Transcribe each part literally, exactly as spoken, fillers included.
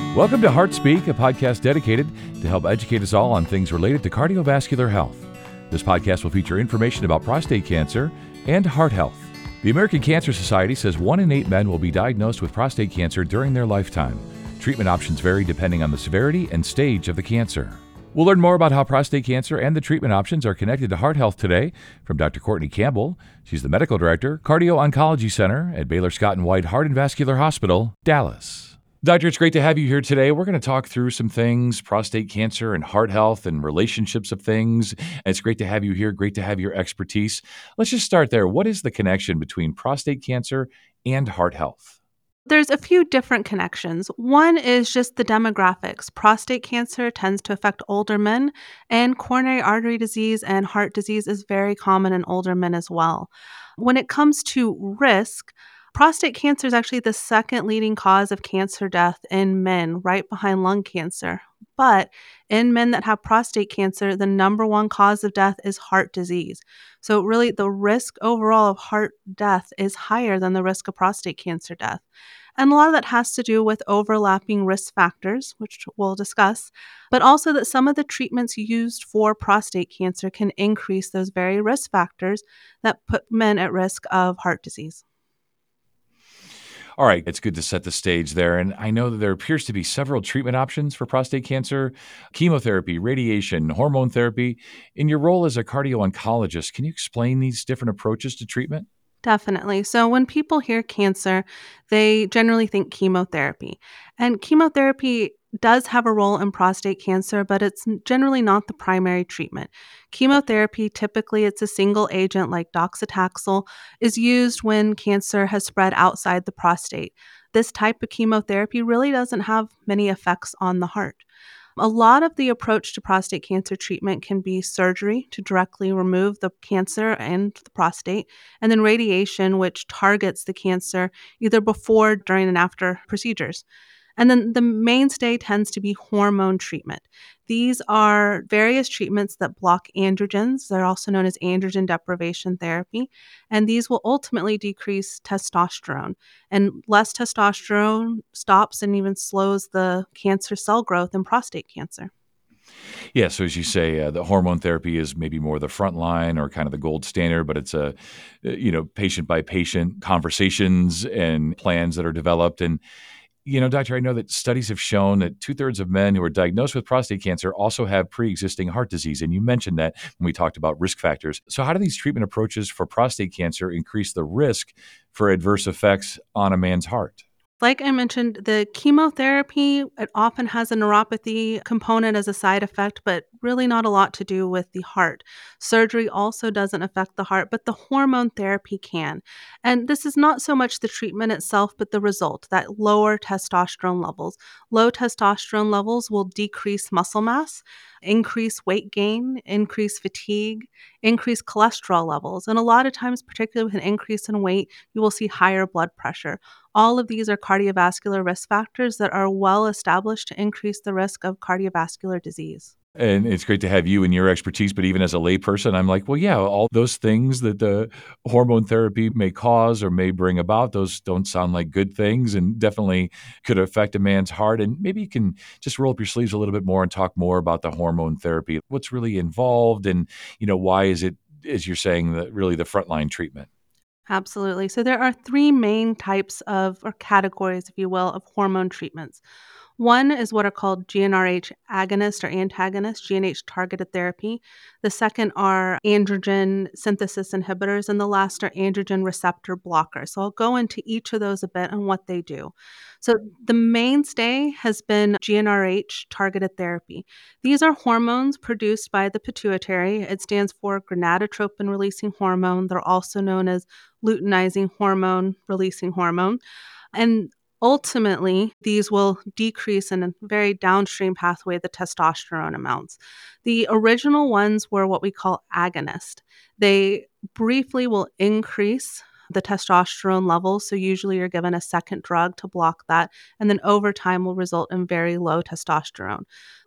Welcome to Heart Speak, a podcast dedicated to help educate us all on things related to cardiovascular health. This podcast will feature information about prostate cancer and heart health. The American Cancer Society says one in eight men will be diagnosed with prostate cancer during their lifetime. Treatment options vary depending on the severity and stage of the cancer. We'll learn more about how prostate cancer and the treatment options are connected to heart health today from Doctor Courtney Campbell. She's the Medical Director, Cardio Oncology Center at Baylor Scott and White Heart and Vascular Hospital, Dallas. Doctor, it's great to have you here today. We're going to talk through some things, prostate cancer and heart health and relationships of things. And it's great to have you here. Great to have your expertise. Let's just start there. What is the connection between prostate cancer and heart health? There's a few different connections. One is just the demographics. Prostate cancer tends to affect older men, and coronary artery disease and heart disease is very common in older men as well. When it comes to risk, prostate cancer is actually the second leading cause of cancer death in men, right behind lung cancer. But in men that have prostate cancer, the number one cause of death is heart disease. So really, the risk overall of heart death is higher than the risk of prostate cancer death. And a lot of that has to do with overlapping risk factors, which we'll discuss, but also that some of the treatments used for prostate cancer can increase those very risk factors that put men at risk of heart disease. All right, it's good to set the stage there. And I know that there appears to be several treatment options for prostate cancer: chemotherapy, radiation, hormone therapy. In your role as a cardio-oncologist, can you explain these different approaches to treatment? Definitely. So when people hear cancer, they generally think chemotherapy. And chemotherapy does have a role in prostate cancer, but it's generally not the primary treatment. Chemotherapy, typically it's a single agent like docetaxel, is used when cancer has spread outside the prostate. This type of chemotherapy really doesn't have many effects on the heart. A lot of the approach to prostate cancer treatment can be surgery to directly remove the cancer and the prostate, and then radiation, which targets the cancer either before, during, and after procedures. And then the mainstay tends to be hormone treatment. These are various treatments that block androgens. They're also known as androgen deprivation therapy. And these will ultimately decrease testosterone. And less testosterone stops and even slows the cancer cell growth in prostate cancer. Yeah, so as you say, uh, the hormone therapy is maybe more the front line or kind of the gold standard, but it's a, you know, patient by patient conversations and plans that are developed. And You know, doctor, I know that studies have shown that two-thirds of men who are diagnosed with prostate cancer also have pre-existing heart disease. And you mentioned that when we talked about risk factors. So how do these treatment approaches for prostate cancer increase the risk for adverse effects on a man's heart? Like I mentioned, the chemotherapy, it often has a neuropathy component as a side effect, but really not a lot to do with the heart. Surgery also doesn't affect the heart, but the hormone therapy can. And this is not so much the treatment itself, but the result, that lower testosterone levels. Low testosterone levels will decrease muscle mass, increase weight gain, increase fatigue, increase cholesterol levels. And a lot of times, particularly with an increase in weight, you will see higher blood pressure. All of these are cardiovascular risk factors that are well established to increase the risk of cardiovascular disease. And it's great to have you and your expertise, but even as a layperson, I'm like, well, yeah, all those things that the hormone therapy may cause or may bring about, those don't sound like good things and definitely could affect a man's heart. And maybe you can just roll up your sleeves a little bit more and talk more about the hormone therapy. What's really involved and, you know, why is it, as you're saying, that really the frontline treatment? Absolutely. So there are three main types of, or categories, if you will, of hormone treatments. One is what are called G n R H agonist or antagonist, G n H targeted therapy. The second are androgen synthesis inhibitors, and the last are androgen receptor blockers. So I'll go into each of those a bit and what they do. So the mainstay has been G n R H targeted therapy. These are hormones produced by the pituitary. It stands for gonadotropin releasing hormone. They're also known as luteinizing hormone releasing hormone. And ultimately, these will decrease in a very downstream pathway the testosterone amounts. The original ones were what we call agonist. They briefly will increase the testosterone levels. So usually you're given a second drug to block that. And then over time will result in very low testosterone.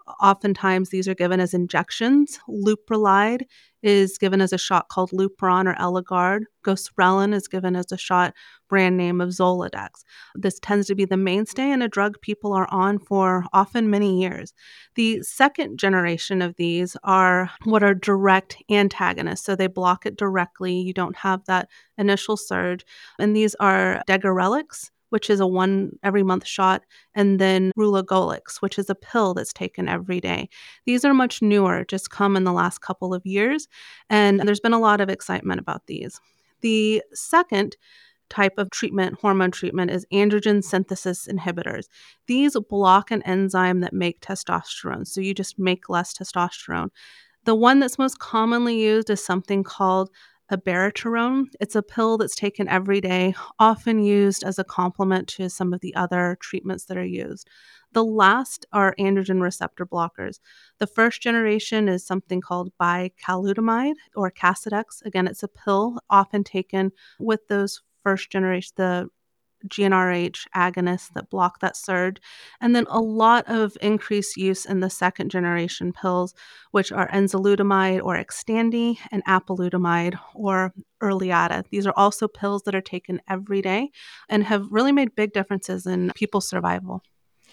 Oftentimes, these are given as injections. Leuprolide is given as a shot called Lupron or Eligard. Goserelin is given as a shot, brand name of Zoladex. This tends to be the mainstay and a drug people are on for often many years. The second generation of these are what are direct antagonists. So they block it directly. You don't have that initial surge. And these are Degarelix, which is a one every month shot, and then Rulagolix, which is a pill that's taken every day. These are much newer, just come in the last couple of years, and there's been a lot of excitement about these. The second type of treatment, hormone treatment, is androgen synthesis inhibitors. These block an enzyme that make testosterone, so you just make less testosterone. The one that's most commonly used is something called abiraterone. It's a pill that's taken every day, often used as a complement to some of the other treatments that are used. The last are androgen receptor blockers. The first generation is something called bicalutamide or Casodex. Again, it's a pill often taken with those first generation, the G n R H agonists that block that surge, and then a lot of increased use in the second generation pills, which are enzalutamide or Xtandi and apalutamide or Erleada. These are also pills that are taken every day and have really made big differences in people's survival.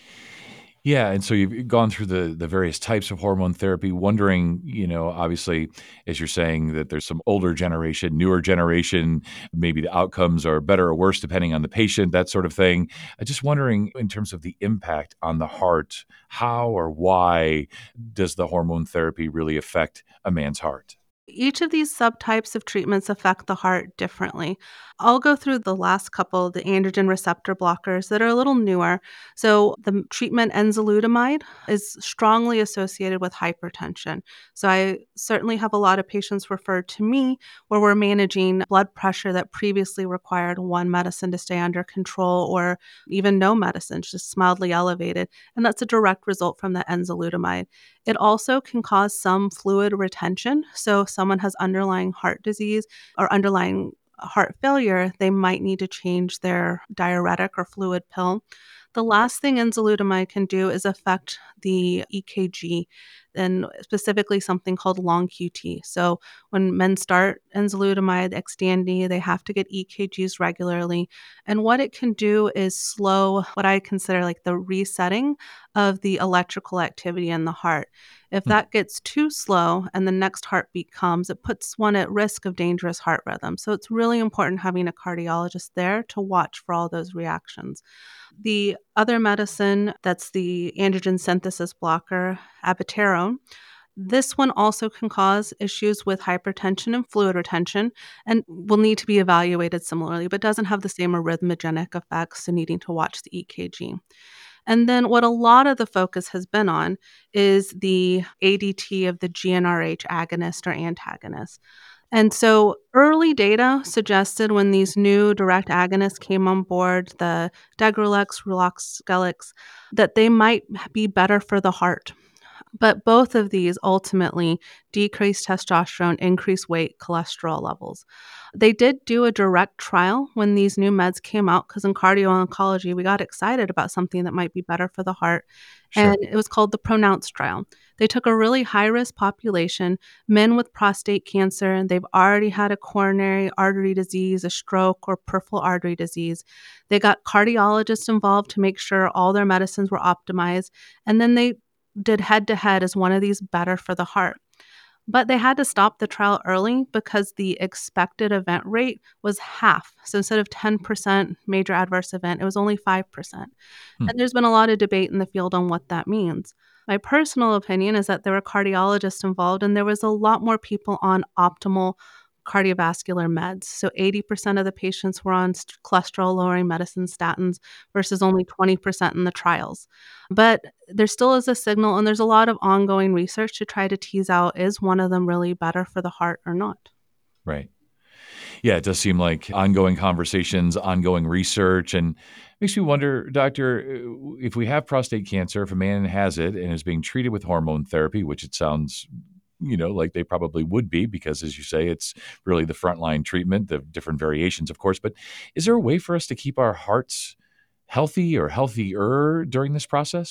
Yeah, and so you've gone through the the various types of hormone therapy, wondering, you know, obviously, as you're saying, that there's some older generation, newer generation, maybe the outcomes are better or worse depending on the patient, that sort of thing. I'm just wondering, in terms of the impact on the heart, how or why does the hormone therapy really affect a man's heart? Each of these subtypes of treatments affect the heart differently. I'll go through the last couple, the androgen receptor blockers that are a little newer. So, the treatment enzalutamide is strongly associated with hypertension. So, I certainly have a lot of patients referred to me where we're managing blood pressure that previously required one medicine to stay under control or even no medicine, just mildly elevated. And that's a direct result from the enzalutamide. It also can cause some fluid retention. So, if someone has underlying heart disease or underlying heart failure, they might need to change their diuretic or fluid pill. The last thing enzalutamide can do is affect the E K G, and specifically something called long Q T. So when men start enzalutamide, Xtandi, they have to get E K Gs regularly. And what it can do is slow what I consider like the resetting of the electrical activity in the heart. If Hmm. that gets too slow and the next heartbeat comes, it puts one at risk of dangerous heart rhythm. So it's really important having a cardiologist there to watch for all those reactions. The other medicine that's the androgen synthesis blocker, abiraterone, this one also can cause issues with hypertension and fluid retention and will need to be evaluated similarly, but doesn't have the same arrhythmogenic effects, so needing to watch the E K G. And then what a lot of the focus has been on is the A D T of the G n R H agonist or antagonist. And so early data suggested when these new direct agonists came on board, the Degrelix, Ruloxgelix, that they might be better for the heart. But both of these ultimately decrease testosterone, increase weight, cholesterol levels. They did do a direct trial when these new meds came out because in cardio oncology, we got excited about something that might be better for the heart. And Sure. it was called the PRONOUNCE trial. They took a really high risk population, men with prostate cancer, and they've already had a coronary artery disease, a stroke, or peripheral artery disease. They got cardiologists involved to make sure all their medicines were optimized. And then they did head to head as one of these better for the heart. But they had to stop the trial early because the expected event rate was half. So instead of ten percent major adverse event, it was only five percent. Hmm. And there's been a lot of debate in the field on what that means. My personal opinion is that there were cardiologists involved and there was a lot more people on optimal cardiovascular meds. So eighty percent of the patients were on st- cholesterol lowering medicine statins versus only twenty percent in the trials. But there still is a signal and there's a lot of ongoing research to try to tease out, is one of them really better for the heart or not? Right. Yeah, it does seem like ongoing conversations, ongoing research, and makes me wonder, doctor, uh, if we have prostate cancer, if a man has it and is being treated with hormone therapy, which it sounds, you know, like they probably would be, because as you say, it's really the frontline treatment, the different variations, of course. But is there a way for us to keep our hearts healthy or healthier during this process?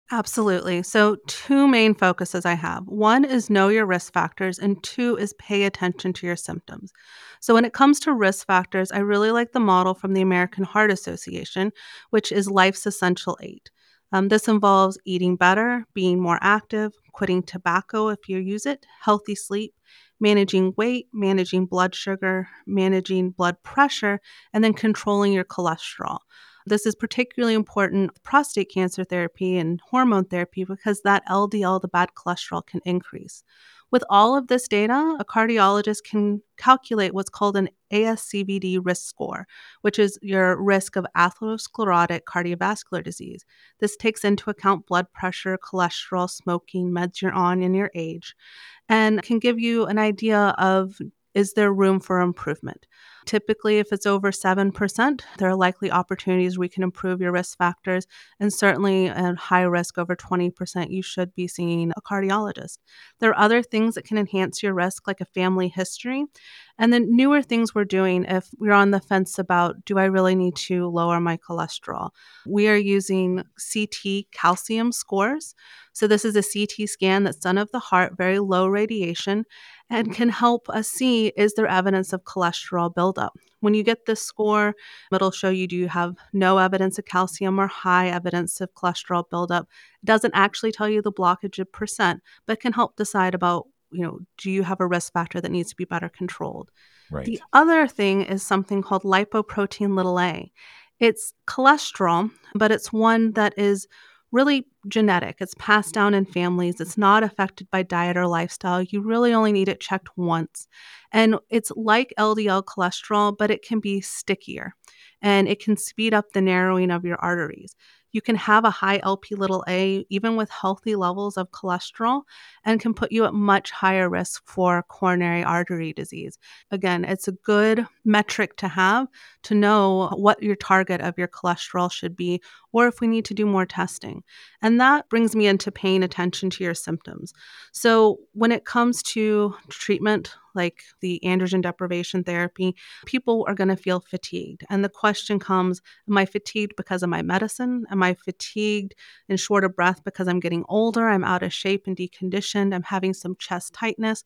Absolutely. So, two main focuses I have. One is know your risk factors, and two is pay attention to your symptoms. So, when it comes to risk factors, I really like the model from the American Heart Association, which is Life's Essential Eight. Um, this involves eating better, being more active, quitting tobacco if you use it, healthy sleep, managing weight, managing blood sugar, managing blood pressure, and then controlling your cholesterol. This is particularly important with prostate cancer therapy and hormone therapy because that L D L, the bad cholesterol, can increase. With all of this data, a cardiologist can calculate what's called an A S C V D risk score, which is your risk of atherosclerotic cardiovascular disease. This takes into account blood pressure, cholesterol, smoking, meds you're on, and your age, and can give you an idea of, is there room for improvement? Typically, if it's over seven percent, there are likely opportunities we can improve your risk factors. And certainly at high risk over twenty percent, you should be seeing a cardiologist. There are other things that can enhance your risk, like a family history. And then newer things we're doing if we're on the fence about, do I really need to lower my cholesterol? We are using C T calcium scores. So this is a C T scan that's done of the heart, very low radiation, and can help us see, is there evidence of cholesterol buildup. When you get this score, it'll show you, do you have no evidence of calcium or high evidence of cholesterol buildup. It doesn't actually tell you the blockage of percent, but can help decide about, you know, do you have a risk factor that needs to be better controlled. The Right. other thing is something called lipoprotein little a. It's cholesterol, but it's one that is really genetic. It's passed down in families. It's not affected by diet or lifestyle. You really only need it checked once. And it's like L D L cholesterol, but it can be stickier and it can speed up the narrowing of your arteries. You can have a high L P little a even with healthy levels of cholesterol and can put you at much higher risk for coronary artery disease. Again, it's a good metric to have to know what your target of your cholesterol should be, or if we need to do more testing. And that brings me into paying attention to your symptoms. So, when it comes to treatment, like the androgen deprivation therapy, people are going to feel fatigued. And the question comes, am I fatigued because of my medicine? Am I fatigued and short of breath because I'm getting older? I'm out of shape and deconditioned. I'm having some chest tightness.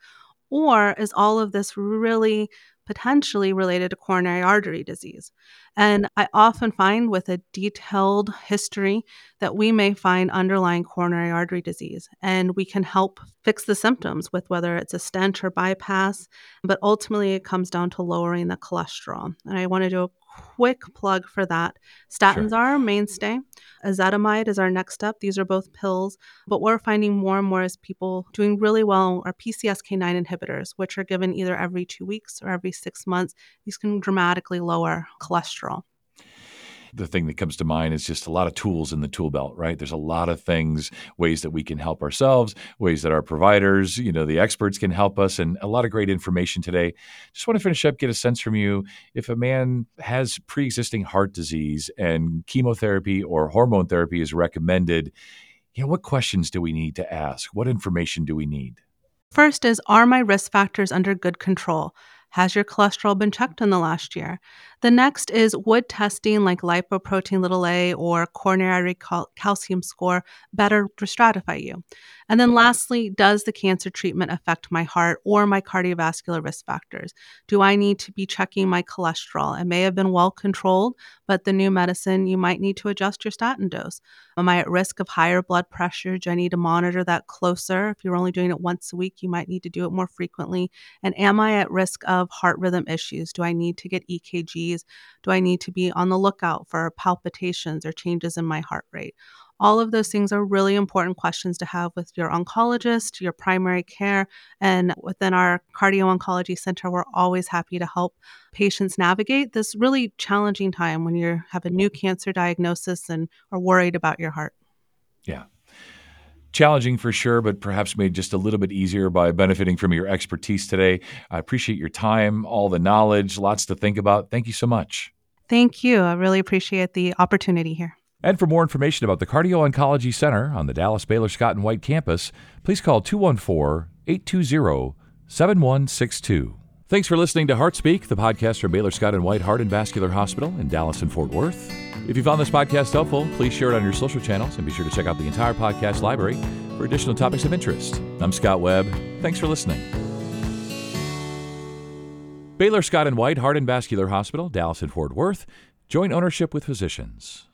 Or is all of this really potentially related to coronary artery disease? And I often find with a detailed history that we may find underlying coronary artery disease, and we can help fix the symptoms with whether it's a stent or bypass. But ultimately, it comes down to lowering the cholesterol. And I want to do a quick plug for that. Statins Sure. are our mainstay. Ezetimibe is our next step. These are both pills. But we're finding more and more as people doing really well are P C S K nine inhibitors, which are given either every two weeks or every six months. These can dramatically lower cholesterol. The thing that comes to mind is just a lot of tools in the tool belt, right? There's a lot of things, ways that we can help ourselves, ways that our providers, you know, the experts can help us, and a lot of great information today. Just want to finish up, get a sense from you. If a man has pre-existing heart disease and chemotherapy or hormone therapy is recommended, you know, what questions do we need to ask? What information do we need? First is, are my risk factors under good control? Has your cholesterol been checked in the last year? The next is, would testing like lipoprotein little a or coronary cal- calcium score better stratify you? And then lastly, does the cancer treatment affect my heart or my cardiovascular risk factors? Do I need to be checking my cholesterol? It may have been well controlled, but the new medicine, you might need to adjust your statin dose. Am I at risk of higher blood pressure? Do I need to monitor that closer? If you're only doing it once a week, you might need to do it more frequently. And am I at risk of heart rhythm issues? Do I need to get E K Gs? Do I need to be on the lookout for palpitations or changes in my heart rate? All of those things are really important questions to have with your oncologist, your primary care, and within our cardio oncology center, we're always happy to help patients navigate this really challenging time when you have a new cancer diagnosis and are worried about your heart. Yeah. Challenging for sure, but perhaps made just a little bit easier by benefiting from your expertise today. I appreciate your time, all the knowledge, lots to think about. Thank you so much. Thank you. I really appreciate the opportunity here. And for more information about the Cardio Oncology Center on the Dallas Baylor Scott and White campus, please call two one four, eight two zero, seven one six two. Thanks for listening to Heart Speak, the podcast from Baylor Scott and White Heart and Vascular Hospital in Dallas and Fort Worth. If you found this podcast helpful, please share it on your social channels and be sure to check out the entire podcast library for additional topics of interest. I'm Scott Webb. Thanks for listening. Baylor Scott and White Heart and Vascular Hospital, Dallas and Fort Worth, joint ownership with physicians.